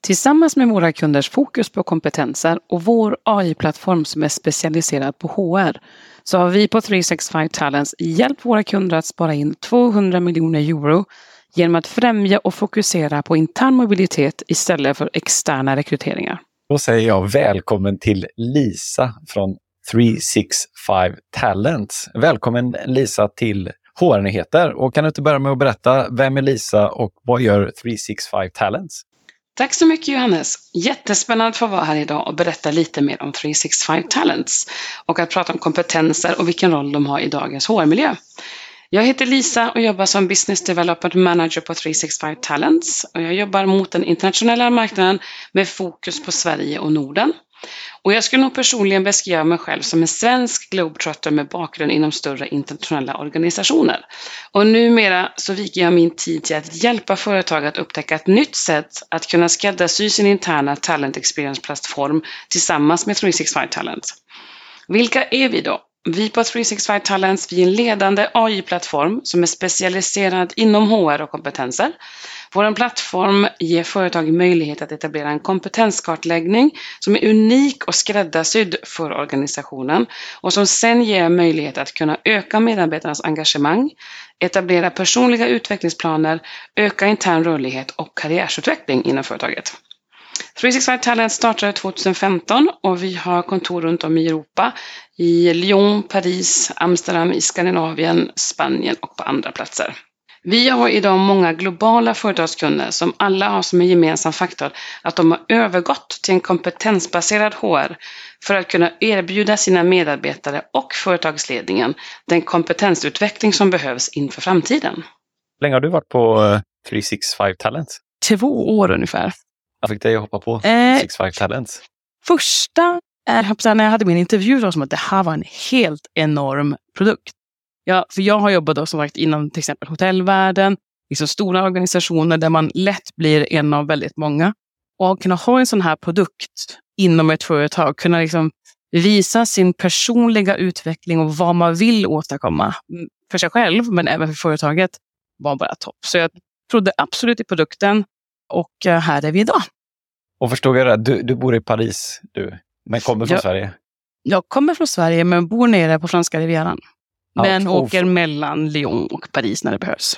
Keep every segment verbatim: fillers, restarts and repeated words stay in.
Tillsammans med våra kunders fokus på kompetenser och vår A I-plattform som är specialiserad på H R så har vi på tre sextiofem Talents hjälpt våra kunder att spara in tvåhundra miljoner euro genom att främja och fokusera på intern mobilitet istället för externa rekryteringar. Då säger jag välkommen till Lisa från tre sextiofem Talents. Välkommen Lisa till H R-nyheter. Och kan du inte börja med att berätta, vem är Lisa och vad gör tre sextiofem Talents? Tack så mycket Johannes. Jättespännande att få vara här idag och berätta lite mer om tre sextiofem Talents och att prata om kompetenser och vilken roll de har i dagens H R-miljö. Jag heter Lisa och jobbar som Business Development Manager på tre sextiofem Talents och jag jobbar mot den internationella marknaden med fokus på Sverige och Norden. Och jag skulle nog personligen beskriva mig själv som en svensk globetrotter med bakgrund inom större internationella organisationer. Och numera så viker jag min tid till att hjälpa företag att upptäcka ett nytt sätt att kunna skräddarsy sin interna talent experience-plattform tillsammans med tre sextiofem Talent. Vilka är vi då? Vi på tre sextiofem Talents, vi är en ledande A I-plattform som är specialiserad inom H R och kompetenser. Vår plattform ger företag möjlighet att etablera en kompetenskartläggning som är unik och skräddarsydd för organisationen och som sen ger möjlighet att kunna öka medarbetarnas engagemang, etablera personliga utvecklingsplaner, öka intern rörlighet och karriärsutveckling inom företaget. tre sextiofem Talent startade tjugohundrafemton och vi har kontor runt om i Europa, i Lyon, Paris, Amsterdam, i Skandinavien, Spanien och på andra platser. Vi har idag många globala företagskunder som alla har som en gemensam faktor att de har övergått till en kompetensbaserad H R för att kunna erbjuda sina medarbetare och företagsledningen den kompetensutveckling som behövs inför framtiden. Hur länge har du varit på tre sextiofem Talents? Två år ungefär. Jag fick dig att hoppa på eh, tre sextiofem Talents. Första, eh, när jag hade min intervju då, som att det här var en helt enorm produkt. Ja, för jag har jobbat då som sagt inom till exempel hotellvärlden, liksom stora organisationer där man lätt blir en av väldigt många. Och att kunna ha en sån här produkt inom ett företag, kunna liksom visa sin personliga utveckling och vad man vill åstadkomma för sig själv men även för företaget var bara topp. Så jag trodde absolut i produkten och här är vi idag. Och förstod jag det, du, du bor i Paris du, men kommer från jag, Sverige? Jag kommer från Sverige men bor nere på franska rivieran. Men ja, åker mellan Lyon och Paris när det behövs.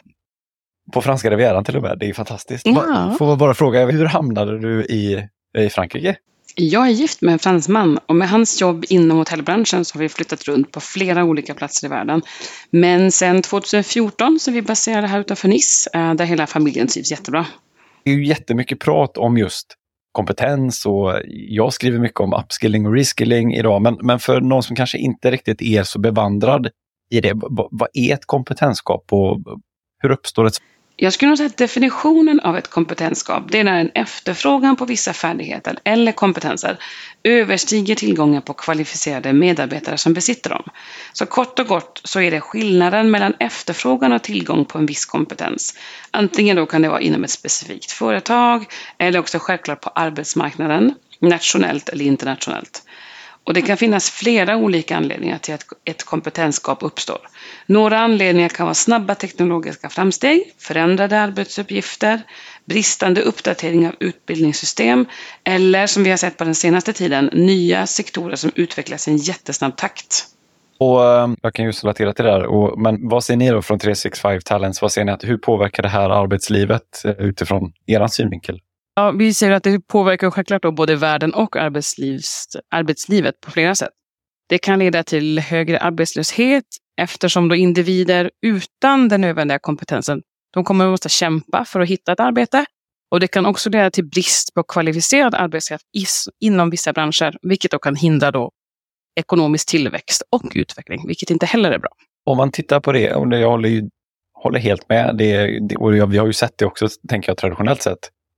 På franska rivieran till och med, det är fantastiskt. Ja. Får jag bara fråga, hur hamnade du i, i Frankrike? Jag är gift med en fransman och med hans jobb inom hotellbranschen så har vi flyttat runt på flera olika platser i världen. Men sen tjugohundrafjorton så är vi baserade här utanför Nice där hela familjen trivs jättebra. Det är ju jättemycket prat om just kompetens och jag skriver mycket om upskilling och reskilling idag. Men, men för någon som kanske inte riktigt är så bevandrad i det, vad, vad är ett kompetensskap och hur uppstår ett? Jag skulle nog säga att definitionen av ett kompetensskap det är när en efterfrågan på vissa färdigheter eller kompetenser överstiger tillgången på kvalificerade medarbetare som besitter dem. Så kort och gott så är det skillnaden mellan efterfrågan och tillgång på en viss kompetens. Antingen då kan det vara inom ett specifikt företag eller också självklart på arbetsmarknaden, nationellt eller internationellt. Och det kan finnas flera olika anledningar till att ett kompetensgap uppstår. Några anledningar kan vara snabba teknologiska framsteg, förändrade arbetsuppgifter, bristande uppdatering av utbildningssystem eller som vi har sett på den senaste tiden, nya sektorer som utvecklas i en jättesnabb takt. Och jag kan ju relatera till det där. Och, men vad ser ni då från tre sextiofem Talents? Vad ser ni att hur påverkar det här arbetslivet utifrån er synvinkel? Ja, vi ser att det påverkar självklart då både världen och arbetslivs, arbetslivet på flera sätt. Det kan leda till högre arbetslöshet eftersom då individer utan den nödvändiga kompetensen de kommer att måste kämpa för att hitta ett arbete. Och det kan också leda till brist på kvalificerad arbetskraft inom vissa branscher, vilket då kan hindra då ekonomisk tillväxt och utveckling, vilket inte heller är bra. Om man tittar på det, och jag håller, ju, håller helt med, det, det, och vi har ju sett det också, tänker jag, traditionellt sett.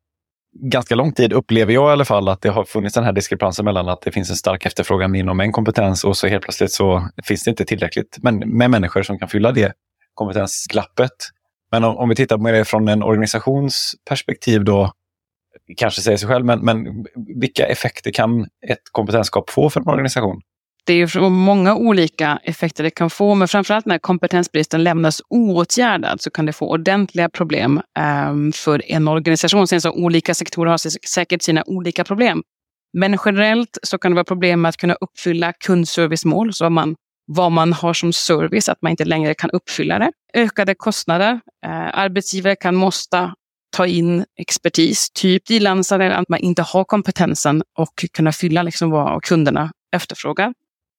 Ganska lång tid upplever jag i alla fall att det har funnits den här diskrepansen mellan att det finns en stark efterfrågan inom en kompetens och så helt plötsligt så finns det inte tillräckligt men, med människor som kan fylla det kompetensglappet. Men om, om vi tittar på det från en organisationsperspektiv då, kanske säger sig själv, men, men vilka effekter kan ett kompetensgap få för en organisation? Det är ju många olika effekter det kan få, men framförallt när kompetensbristen lämnas oåtgärdad så kan det få ordentliga problem um, för en organisation. Sen så olika sektorer har säkert sina olika problem. Men generellt så kan det vara problem med att kunna uppfylla kundservicemål, så man, vad man har som service, att man inte längre kan uppfylla det. Ökade kostnader, uh, arbetsgivare kan måste ta in expertis, typ frilansare, att man inte har kompetensen och kunna fylla liksom vad kunderna efterfrågar.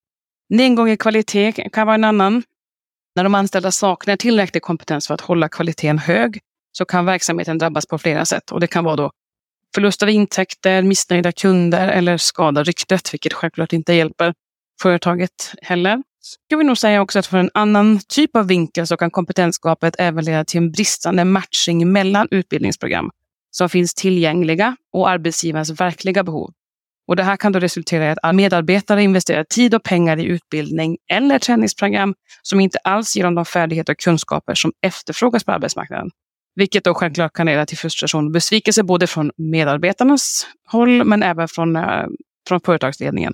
Nedgång i kvalitet kan vara en annan. När de anställda saknar tillräcklig kompetens för att hålla kvaliteten hög så kan verksamheten drabbas på flera sätt. Och det kan vara då förlust av intäkter, missnöjda kunder eller skada ryktet, vilket självklart inte hjälper företaget heller. Ska vi nog säga också att för en annan typ av vinkel så kan kompetensgapet även leda till en bristande matching mellan utbildningsprogram som finns tillgängliga och arbetsgivarens verkliga behov. Och det här kan då resultera i att medarbetare investerar tid och pengar i utbildning eller träningsprogram som inte alls ger dem de färdigheter och kunskaper som efterfrågas på arbetsmarknaden. Vilket då självklart kan leda till frustration och besvikelse både från medarbetarnas håll men även från, äh, från företagsledningen.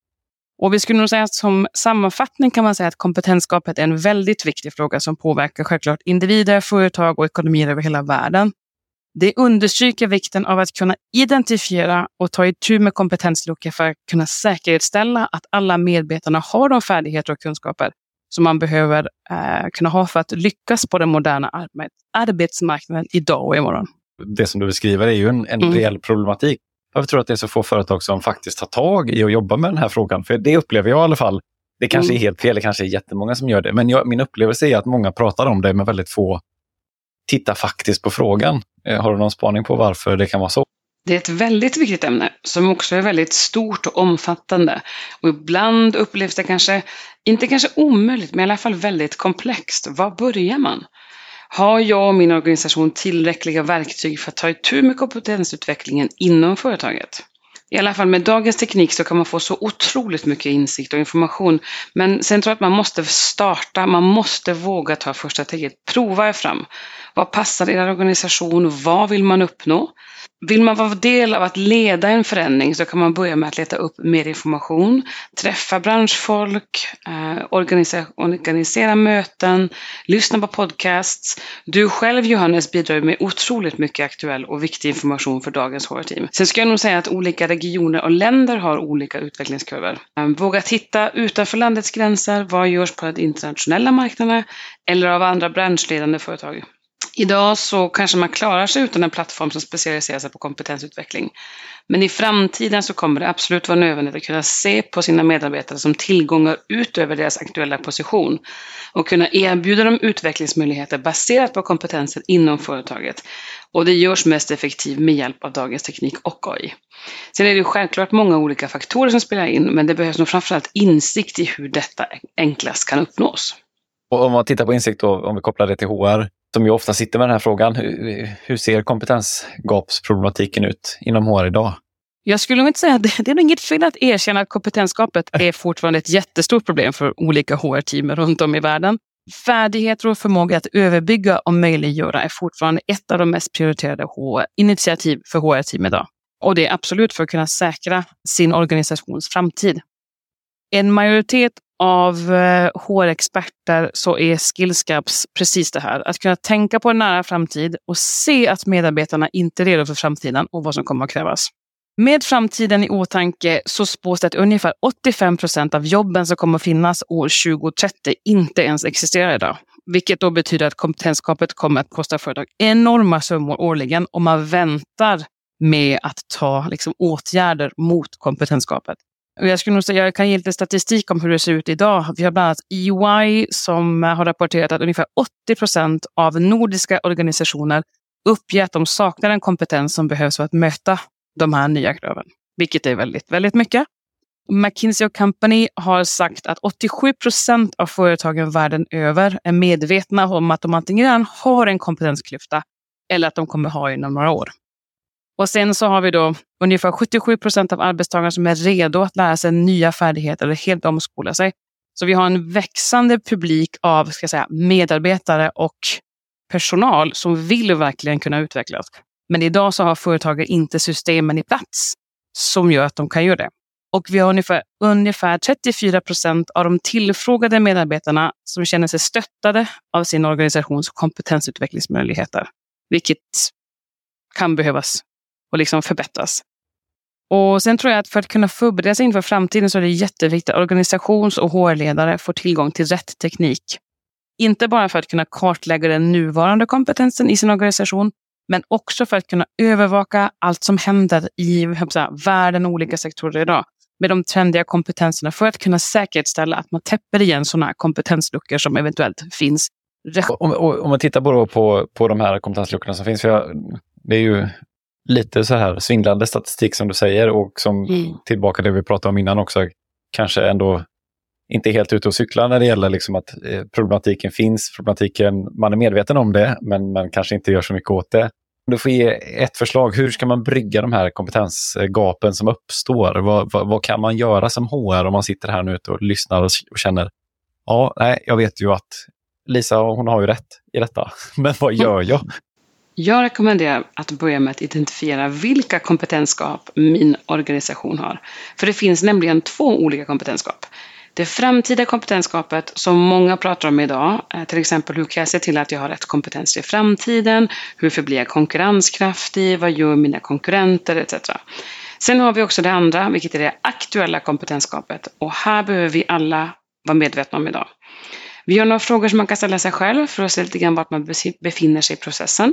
Och vi skulle nog säga att som sammanfattning kan man säga att kompetensgapet är en väldigt viktig fråga som påverkar självklart individer, företag och ekonomier över hela världen. Det understryker vikten av att kunna identifiera och ta itu med kompetensluckor för att kunna säkerställa att alla medarbetarna har de färdigheter och kunskaper som man behöver eh, kunna ha för att lyckas på den moderna arbet- arbetsmarknaden idag och imorgon. Det som du beskriver är ju en, en mm. reell problematik. Jag tror att det är så få företag som faktiskt tar tag i och jobbar med den här frågan. För det upplever jag i alla fall. Det kanske mm. är helt fel, det kanske är jättemånga som gör det. Men jag, min upplevelse är att många pratar om det men väldigt få tittar faktiskt på frågan. Har du någon spaning på varför det kan vara så? Det är ett väldigt viktigt ämne som också är väldigt stort och omfattande. Och ibland upplevs det kanske, inte kanske omöjligt, men i alla fall väldigt komplext. Var börjar man? Har jag och min organisation tillräckliga verktyg för att ta itu med kompetensutvecklingen inom företaget? I alla fall med dagens teknik så kan man få så otroligt mycket insikt och information. Men sen tror jag att man måste starta, man måste våga ta första steget. Prova er fram. Vad passar er organisation? Vad vill man uppnå? Vill man vara del av att leda en förändring så kan man börja med att leta upp mer information, träffa branschfolk, eh, organisera, organisera möten, lyssna på podcasts. Du själv, Johannes, bidrar med otroligt mycket aktuell och viktig information för dagens H R-team. Sen ska jag nog säga att olika regioner och länder har olika utvecklingskurvor. Eh, våga titta utanför landets gränser, vad görs på den internationella marknaden eller av andra branschledande företag. Idag så kanske man klarar sig utan en plattform som specialiserar sig på kompetensutveckling. Men i framtiden så kommer det absolut vara nödvändigt att kunna se på sina medarbetare som tillgångar utöver deras aktuella position och kunna erbjuda dem utvecklingsmöjligheter baserat på kompetenser inom företaget. Och det görs mest effektivt med hjälp av dagens teknik och A I. Sen är det ju självklart många olika faktorer som spelar in, men det behövs nog framförallt insikt i hur detta enklast kan uppnås. Och om man tittar på insikt då, om vi kopplar det till H R, som ju ofta sitter med den här frågan, hur, hur ser kompetensgapsproblematiken ut inom H R idag? Jag skulle nog inte säga att det, det är inget fel att erkänna att kompetensgapet är fortfarande ett jättestort problem för olika H R-team runt om i världen. Färdigheter och förmåga att överbygga och möjliggöra är fortfarande ett av de mest prioriterade H R-initiativ för H R-team idag. Och det är absolut för att kunna säkra sin organisations framtid. En majoritet av H R-experter så är skillsgaps precis det här. Att kunna tänka på en nära framtid och se att medarbetarna inte är redo för framtiden och vad som kommer att krävas. Med framtiden i åtanke så spås det att ungefär åttiofem procent av jobben som kommer att finnas år tjugo trettio inte ens existerar idag. Vilket då betyder att kompetensgapet kommer att kosta företag enorma summor årligen om man väntar med att ta liksom, åtgärder mot kompetensgapet. Och jag skulle nog säga, jag kan ge lite statistik om hur det ser ut idag. Vi har bland annat E Y som har rapporterat att ungefär åttio procent av nordiska organisationer uppger att de saknar en kompetens som behövs för att möta de här nya kraven. Vilket är väldigt, väldigt mycket. McKinsey och Company har sagt att åttiosju procent av företagen världen över är medvetna om att de antingen redan har en kompetensklyfta eller att de kommer ha inom några år. Och sen så har vi då ungefär sjuttiosju procent av arbetstagare som är redo att lära sig nya färdigheter eller helt omskola sig. Så vi har en växande publik av ska jag säga, medarbetare och personal som vill verkligen kunna utvecklas. Men idag så har företagare inte systemen i plats som gör att de kan göra det. Och vi har ungefär, ungefär trettiofyra procent av de tillfrågade medarbetarna som känner sig stöttade av sin organisations kompetensutvecklingsmöjligheter. Vilket kan behövas och liksom förbättras. Och sen tror jag att för att kunna förbereda sig inför framtiden så är det jätteviktigt att organisations- och H R-ledare får tillgång till rätt teknik. Inte bara för att kunna kartlägga den nuvarande kompetensen i sin organisation, men också för att kunna övervaka allt som händer i säga, världen och olika sektorer idag med de trendiga kompetenserna för att kunna säkerställa att man täpper igen sådana kompetensluckor som eventuellt finns. Om, om man tittar på, på, på de här kompetensluckorna som finns, för jag, det är ju lite så här svindlande statistik som du säger och som mm. tillbaka det vi pratade om innan också, kanske ändå inte helt ute och cykla när det gäller liksom att eh, problematiken finns, problematiken, man är medveten om det men man kanske inte gör så mycket åt det. Du får ge ett förslag, hur ska man brygga de här kompetensgapen som uppstår? Vad, vad, vad kan man göra som H R om man sitter här nu och lyssnar och, och känner, ja, nej, jag vet ju att Lisa, hon har ju rätt i detta, men vad gör jag? Jag rekommenderar att börja med att identifiera vilka kompetensgap min organisation har. För det finns nämligen två olika kompetensgap. Det framtida kompetensgapet som många pratar om idag, till exempel hur kan jag se till att jag har rätt kompetens i framtiden, hur förblir jag konkurrenskraftig, vad gör mina konkurrenter et cetera. Sen har vi också det andra, vilket är det aktuella kompetensgapet, och här behöver vi alla vara medvetna om idag. Vi har några frågor som man kan ställa sig själv för att se lite grann vart man befinner sig i processen.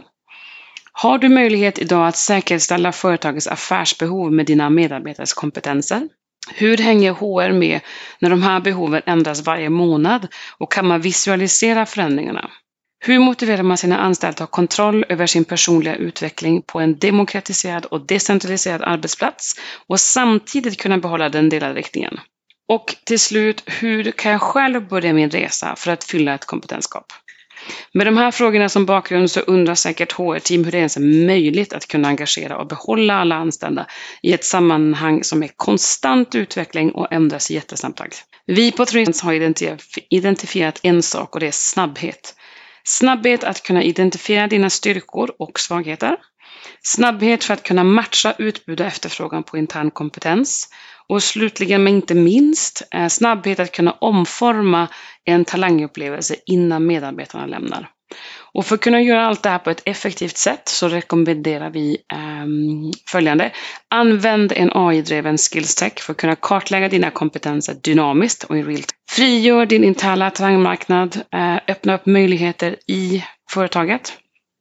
Har du möjlighet idag att säkerställa företagets affärsbehov med dina medarbetares kompetenser? Hur hänger H R med när de här behoven ändras varje månad och kan man visualisera förändringarna? Hur motiverar man sina anställda att ha kontroll över sin personliga utveckling på en demokratiserad och decentraliserad arbetsplats och samtidigt kunna behålla den delade riktningen? Och till slut, hur kan jag själv börja min resa för att fylla ett kompetensgap? Med de här frågorna som bakgrund så undrar säkert H R-team hur det ens är möjligt att kunna engagera och behålla alla anställda i ett sammanhang som är konstant utveckling och ändras i jättesnabb takt. Vi på Three har identifierat en sak och det är snabbhet. Snabbhet att kunna identifiera dina styrkor och svagheter. Snabbhet för att kunna matcha utbud och efterfrågan på intern kompetens. Och slutligen men inte minst, snabbhet att kunna omforma en talangupplevelse innan medarbetarna lämnar. Och för att kunna göra allt det här på ett effektivt sätt så rekommenderar vi um, följande. Använd en A I-driven skills tech för att kunna kartlägga dina kompetenser dynamiskt och i real time. Frigör din interna talangmarknad, uh, öppna upp möjligheter i företaget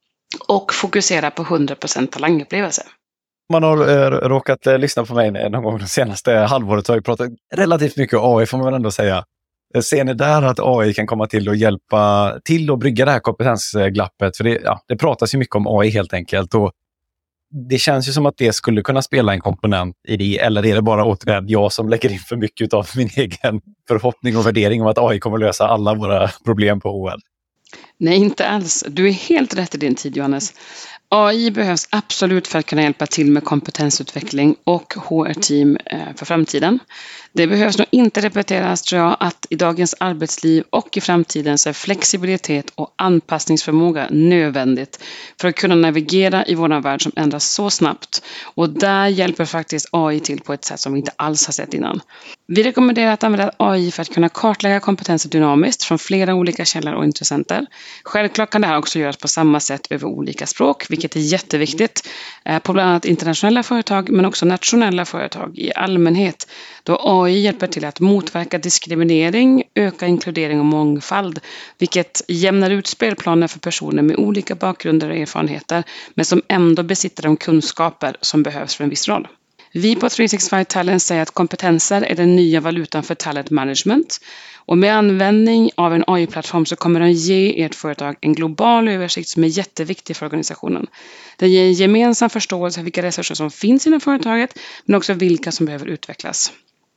och fokusera på hundra procent talangupplevelse. Man har eh, råkat eh, lyssna på mig någon gång det senaste halvåret så har jag pratat relativt mycket A I får man väl ändå säga. Ser ni där att A I kan komma till och hjälpa till att brygga det här kompetensglappet? För det, ja, det pratas ju mycket om A I helt enkelt och det känns ju som att det skulle kunna spela en komponent i det, eller är det bara återigen jag som lägger in för mycket av min egen förhoppning och värdering om att A I kommer lösa alla våra problem på H R? Nej, inte alls. Du är helt rätt i din tid, Johannes. A I behövs absolut för att kunna hjälpa till med kompetensutveckling och H R-team för framtiden. Det behövs nog inte repeteras tror jag att i dagens arbetsliv och i framtiden så är flexibilitet och anpassningsförmåga nödvändigt för att kunna navigera i vår värld som ändras så snabbt. Och där hjälper faktiskt A I till på ett sätt som vi inte alls har sett innan. Vi rekommenderar att använda A I för att kunna kartlägga kompetenser dynamiskt från flera olika källor och intressenter. Självklart kan det här också göras på samma sätt över olika språk, vilket är jätteviktigt på bland annat internationella företag men också nationella företag i allmänhet. Då A I hjälper till att motverka diskriminering, öka inkludering och mångfald, vilket jämnar ut spelplaner för personer med olika bakgrunder och erfarenheter, men som ändå besitter de kunskaper som behövs för en viss roll. Vi på tre sextiofem Talent säger att kompetenser är den nya valutan för talent management. Och med användning av en A I-plattform så kommer den ge ert företag en global översikt som är jätteviktig för organisationen. Den ger en gemensam förståelse för vilka resurser som finns inom företaget men också vilka som behöver utvecklas.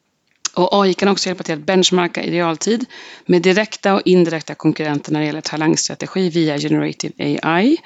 Och A I kan också hjälpa till att benchmarka i realtid med direkta och indirekta konkurrenter när det gäller talangstrategi via Generative A I.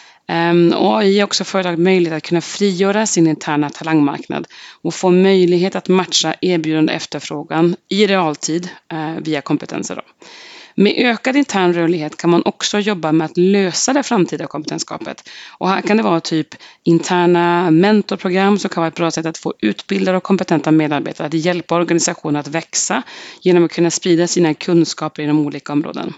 Um, och A I ger också företag möjlighet att kunna frigöra sin interna talangmarknad och få möjlighet att matcha erbjudande efterfrågan i realtid uh, via kompetenser. Då. Med ökad intern rörlighet kan man också jobba med att lösa det framtida kompetensgapet. Och här kan det vara typ interna mentorprogram som kan vara ett bra sätt att få utbildade och kompetenta medarbetare att hjälpa organisationen att växa genom att kunna sprida sina kunskaper inom olika områden.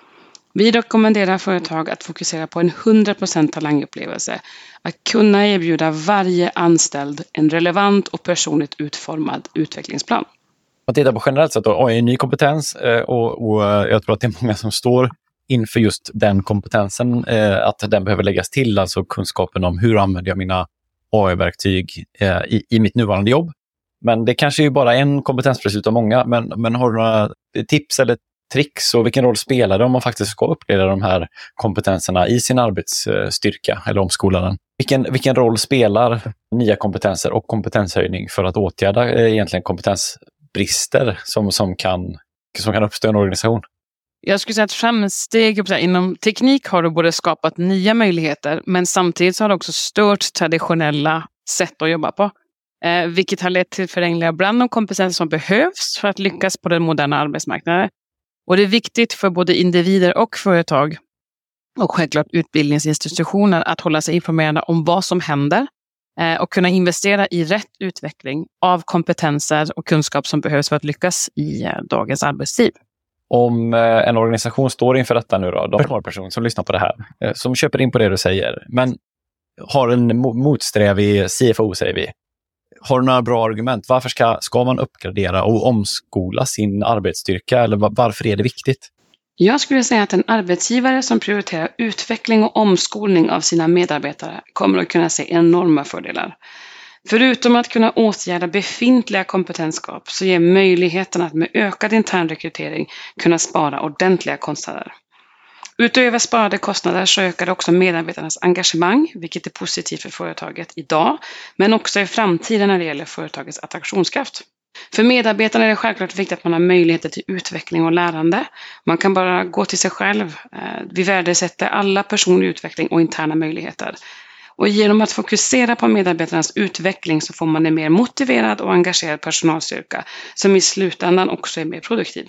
Vi rekommenderar företag att fokusera på en hundra procent talangupplevelse. Att kunna erbjuda varje anställd en relevant och personligt utformad utvecklingsplan. Om man tittar på generellt sett då, A I är en ny kompetens och, och jag tror att det är många som står inför just den kompetensen, att den behöver läggas till, alltså kunskapen om hur använder jag mina A I-verktyg i, i mitt nuvarande jobb. Men det kanske är ju bara en kompetensbrist utav många, men, men har du några tips eller tricks och vilken roll spelar det om man faktiskt ska uppgradera de här kompetenserna i sin arbetsstyrka eller omskola den? Vilken, vilken roll spelar nya kompetenser och kompetenshöjning för att åtgärda eh, egentligen kompetensbrister som, som, kan, som kan uppstå i en organisation? Jag skulle säga att framsteg inom teknik har det både skapat nya möjligheter, men samtidigt så har det också stört traditionella sätt att jobba på. Eh, vilket har lett till förändringar bland de kompetenser som behövs för att lyckas på den moderna arbetsmarknaden. Och det är viktigt för både individer och företag och självklart utbildningsinstitutioner att hålla sig informerade om vad som händer eh, och kunna investera i rätt utveckling av kompetenser och kunskap som behövs för att lyckas i eh, dagens arbetsliv. Om eh, en organisation står inför detta nu då, de har en person som lyssnar på det här, eh, som köper in på det du säger, men har en motsträvig C F O, säger vi. Har du några bra argument? Varför ska, ska man uppgradera och omskola sin arbetsstyrka? Eller varför är det viktigt? Jag skulle säga att en arbetsgivare som prioriterar utveckling och omskolning av sina medarbetare kommer att kunna se enorma fördelar. Förutom att kunna åtgärda befintliga kompetensgap så ger möjligheten att med ökad intern rekrytering kunna spara ordentliga kostnader. Utöver sparade kostnader så ökar det också medarbetarnas engagemang, vilket är positivt för företaget idag, men också i framtiden när det gäller företagets attraktionskraft. För medarbetarna är det självklart viktigt att man har möjligheter till utveckling och lärande. Man kan bara gå till sig själv. Vi värdesätter alla personlig utveckling och interna möjligheter. Och genom att fokusera på medarbetarnas utveckling så får man en mer motiverad och engagerad personalstyrka som i slutändan också är mer produktiv.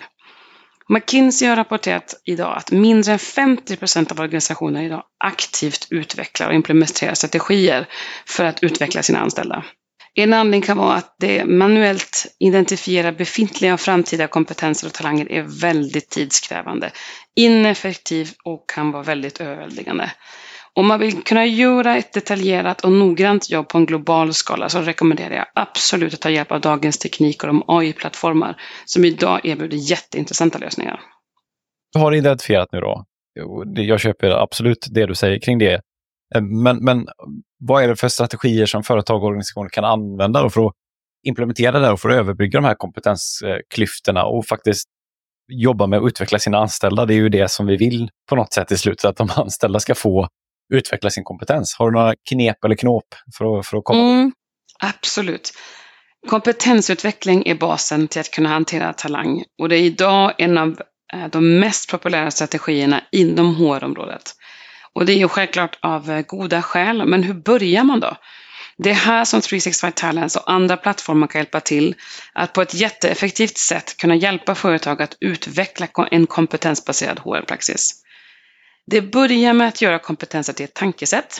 McKinsey har rapporterat idag att mindre än femtio procent av organisationer idag aktivt utvecklar och implementerar strategier för att utveckla sina anställda. En anledning kan vara att det manuellt identifierar befintliga och framtida kompetenser och talanger är väldigt tidskrävande, ineffektivt och kan vara väldigt överväldigande. Om man vill kunna göra ett detaljerat och noggrant jobb på en global skala så rekommenderar jag absolut att ta hjälp av dagens teknik och de A I-plattformar som idag erbjuder jätteintressanta lösningar. Du har identifierat nu då. Jag köper absolut det du säger kring det. Men, men vad är det för strategier som företag och organisationer kan använda för att implementera det och för att överbrygga de här kompetensklyftorna och faktiskt jobba med att utveckla sina anställda? Det är ju det som vi vill på något sätt i slutet, att de anställda ska få utveckla sin kompetens. Har du några knep eller knåp för att, för att komma? Mm, absolut. Kompetensutveckling är basen till att kunna hantera talang. Och det är idag en av de mest populära strategierna inom H R-området. Och det är ju självklart av goda skäl. Men hur börjar man då? Det är här som tre sextiofem Talents och andra plattformar kan hjälpa till att på ett jätteeffektivt sätt kunna hjälpa företag att utveckla en kompetensbaserad H R-praxis. Det börjar med att göra kompetenser till ett tankesätt.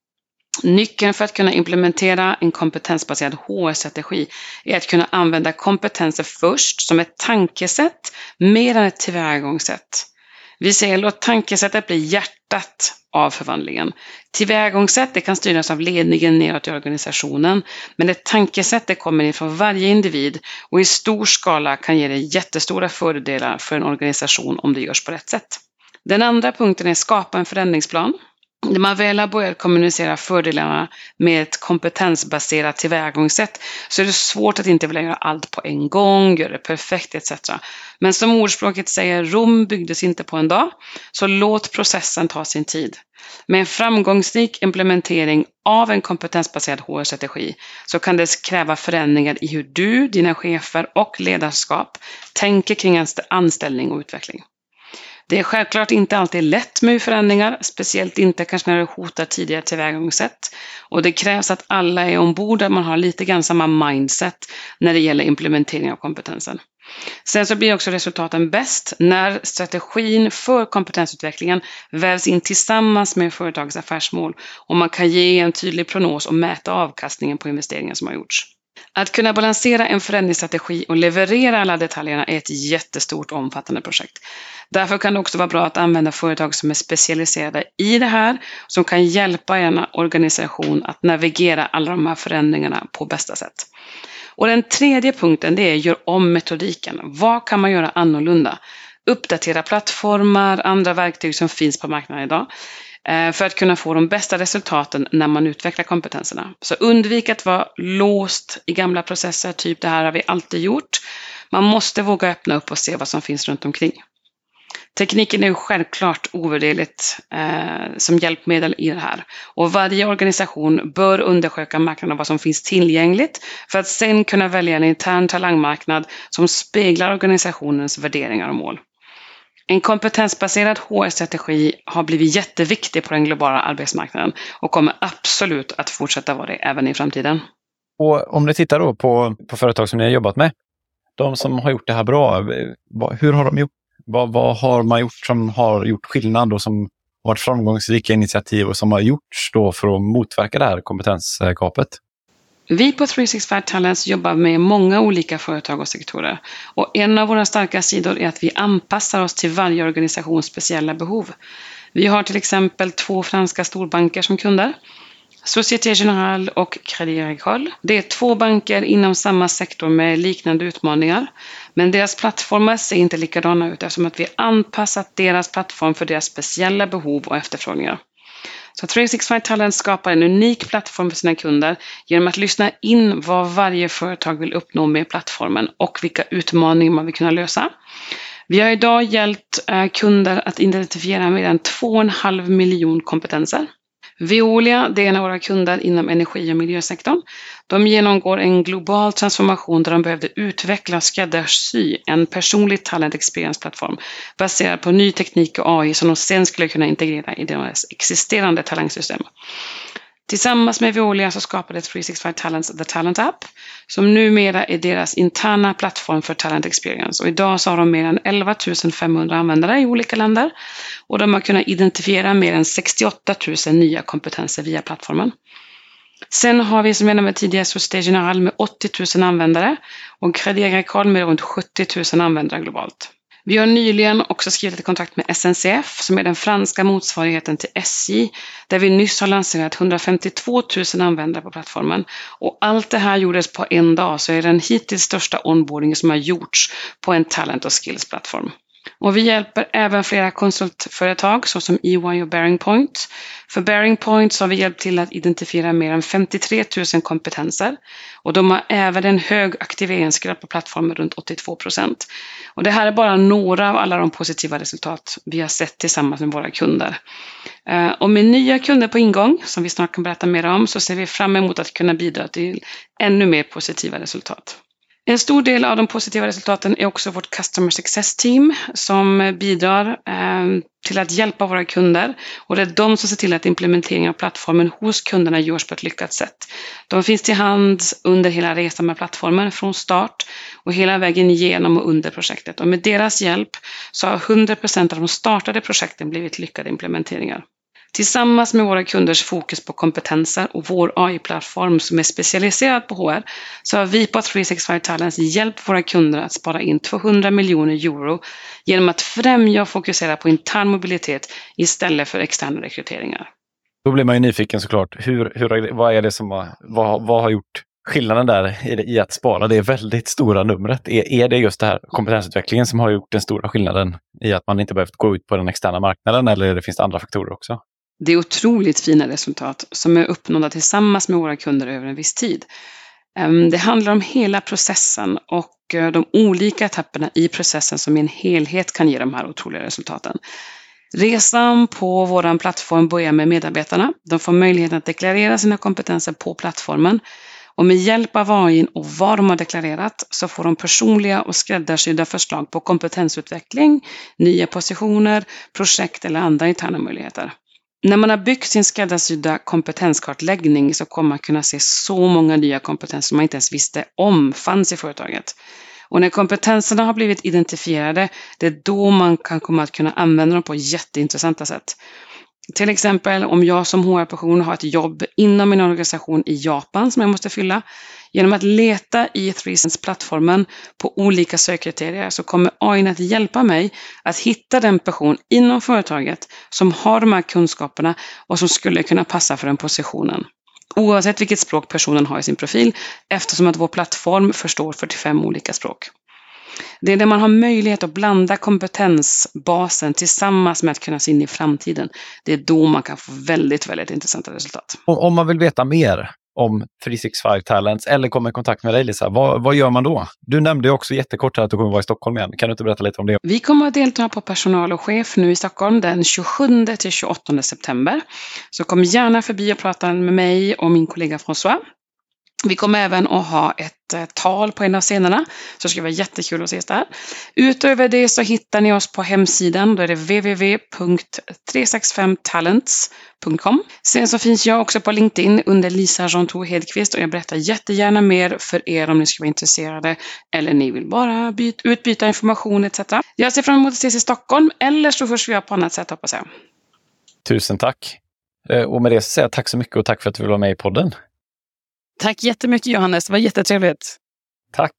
Nyckeln för att kunna implementera en kompetensbaserad H R-strategi är att kunna använda kompetenser först som ett tankesätt mer än ett tillvägagångssätt. Vi säger låt tankesättet bli hjärtat av förvandlingen. Tillvägagångssätt det kan styras av ledningen neråt i organisationen, men ett tankesätt det kommer in från varje individ och i stor skala kan ge det jättestora fördelar för en organisation om det görs på rätt sätt. Den andra punkten är skapa en förändringsplan. När man väl har börjat kommunicera fördelarna med ett kompetensbaserat tillvägagångssätt så är det svårt att inte vilja göra allt på en gång, göra det perfekt et cetera. Men som ordspråket säger, Rom byggdes inte på en dag, så låt processen ta sin tid. Med en framgångsrik implementering av en kompetensbaserad H R-strategi så kan det kräva förändringar i hur du, dina chefer och ledarskap tänker kring anställning och utveckling. Det är självklart inte alltid lätt med förändringar, speciellt inte kanske när det hotar tidigare tillvägagångssätt. Och det krävs att alla är ombord, att man har lite grann samma mindset när det gäller implementering av kompetensen. Sen så blir också resultaten bäst när strategin för kompetensutvecklingen vävs in tillsammans med företagets affärsmål och man kan ge en tydlig prognos och mäta avkastningen på investeringen som har gjorts. Att kunna balansera en förändringsstrategi och leverera alla detaljerna är ett jättestort och omfattande projekt. Därför kan det också vara bra att använda företag som är specialiserade i det här, som kan hjälpa en organisation att navigera alla de här förändringarna på bästa sätt. Och den tredje punkten, det är gör om metodiken. Vad kan man göra annorlunda? Uppdatera plattformar, andra verktyg som finns på marknaden idag för att kunna få de bästa resultaten när man utvecklar kompetenserna. Så undvik att vara låst i gamla processer, typ det här har vi alltid gjort. Man måste våga öppna upp och se vad som finns runt omkring. Tekniken är ju självklart ovärderligt eh, som hjälpmedel i det här. Och varje organisation bör undersöka marknaden och vad som finns tillgängligt för att sen kunna välja en intern talangmarknad som speglar organisationens värderingar och mål. En kompetensbaserad H R-strategi har blivit jätteviktig på den globala arbetsmarknaden och kommer absolut att fortsätta vara det även i framtiden. Och om ni tittar då på, på företag som ni har jobbat med, de som har gjort det här bra, hur har de gjort? Vad, vad har man gjort som har gjort skillnad och som har varit framgångsrika initiativ och som har gjorts då för att motverka det här kompetensgapet? Vi på tre sextiofem Talents jobbar med många olika företag och sektorer. Och en av våra starka sidor är att vi anpassar oss till varje organisations speciella behov. Vi har till exempel två franska storbanker som kunder. Société Générale och Crédit Agricole. Det är två banker inom samma sektor med liknande utmaningar. Men deras plattformar ser inte likadana ut eftersom att vi anpassat deras plattform för deras speciella behov och efterfrågningar. Så tre sextiofem Talent skapar en unik plattform för sina kunder genom att lyssna in vad varje företag vill uppnå med plattformen och vilka utmaningar man vill kunna lösa. Vi har idag hjälpt kunder att identifiera mer än två och en halv miljon kompetenser. Veolia, det är en av våra kunder inom energi- och miljösektorn. De genomgår en global transformation där de behövde utveckla och skräddarsy en personlig talent experience-plattform baserad på ny teknik och A I som de sen skulle kunna integrera i deras existerande talangsystem. Tillsammans med Veolia så skapade tre sextiofem Talents The Talent App som numera är deras interna plattform för talent experience. Och idag så har de mer än elva tusen femhundra användare i olika länder och de har kunnat identifiera mer än sextioåtta tusen nya kompetenser via plattformen. Sen har vi som jag nämnde tidigare Société Générale med åttio tusen användare och Crédit Agricole med runt sjuttio tusen användare globalt. Vi har nyligen också skrivit ett kontrakt med S N C F som är den franska motsvarigheten till S J där vi nyss har lanserat hundrafemtiotvå tusen användare på plattformen. Och allt det här gjordes på en dag så är det den hittills största onboardingen som har gjorts på en talent- och skills-plattform. Och vi hjälper även flera konsultföretag såsom E Y och Bearing Point. För Bearing Point så har vi hjälpt till att identifiera mer än femtiotre tusen kompetenser. Och de har även en hög aktiveringsgrad på plattformen runt åttiotvå procent. Och det här är bara några av alla de positiva resultat vi har sett tillsammans med våra kunder. Och med nya kunder på ingång, som vi snart kan berätta mer om, så ser vi fram emot att kunna bidra till ännu mer positiva resultat. En stor del av de positiva resultaten är också vårt Customer Success Team som bidrar eh, till att hjälpa våra kunder. Och det är de som ser till att implementeringen av plattformen hos kunderna görs på ett lyckat sätt. De finns till hand under hela resan med plattformen från start och hela vägen igenom och under projektet. Och med deras hjälp så har hundra procent av de startade projekten blivit lyckade implementeringar. Tillsammans med våra kunders fokus på kompetenser och vår A I-plattform som är specialiserad på H R så har vi på tre sextiofem Talents hjälpt våra kunder att spara in tvåhundra miljoner euro genom att främja och fokusera på intern mobilitet istället för externa rekryteringar. Då blir man ju nyfiken såklart. Hur, hur, vad är det som har, vad, vad har gjort skillnaden där i, i att spara det väldigt stora numret? Är, är det just det här kompetensutvecklingen som har gjort den stora skillnaden i att man inte behövt gå ut på den externa marknaden eller det finns det andra faktorer också? Det är otroligt fina resultat som är uppnådda tillsammans med våra kunder över en viss tid. Det handlar om hela processen och de olika etapperna i processen som i en helhet kan ge de här otroliga resultaten. Resan på vår plattform börjar med medarbetarna. De får möjlighet att deklarera sina kompetenser på plattformen. Och med hjälp av A I och vad de har deklarerat så får de personliga och skräddarsydda förslag på kompetensutveckling, nya positioner, projekt eller andra interna möjligheter. När man har byggt sin skräddarsydda kompetenskartläggning så kommer man kunna se så många nya kompetenser som man inte ens visste om fanns i företaget. Och när kompetenserna har blivit identifierade, det är då man kan komma att kunna använda dem på jätteintressanta sätt. Till exempel om jag som H R-person har ett jobb inom en organisation i Japan som jag måste fylla. Genom att leta i three sense-plattformen på olika sökkriterier så kommer A I att hjälpa mig att hitta den person inom företaget som har de här kunskaperna och som skulle kunna passa för den positionen. Oavsett vilket språk personen har i sin profil, eftersom att vår plattform förstår fyrtiofem olika språk. Det är när man har möjlighet att blanda kompetensbasen tillsammans med att kunna se in i framtiden. Det är då man kan få väldigt, väldigt intressanta resultat. Om man vill veta mer om three sixty-five Talents eller komma i kontakt med dig, Lisa, vad, vad gör man då? Du nämnde också jättekort här att du kommer vara i Stockholm igen. Kan du inte berätta lite om det? Vi kommer att delta på personal och chef nu i Stockholm den tjugosjunde till tjugoåttonde september. Så kom gärna förbi och prata med mig och min kollega François. Vi kommer även att ha ett eh, tal på en av scenerna, så det ska vara jättekul att ses där. Utöver det så hittar ni oss på hemsidan, då är det w w w punkt tre sextiofem talents punkt com. Sen så finns jag också på LinkedIn under Lisa Jontou Hedqvist och jag berättar jättegärna mer för er om ni ska vara intresserade eller ni vill bara byta, utbyta information et cetera. Jag ser fram emot att ses i Stockholm eller så hörs vi på annat sätt, hoppas jag. Tusen tack. Och med det så säger jag tack så mycket och tack för att du vill vara med i podden. Tack jättemycket Johannes, det var jättetrevligt. Tack.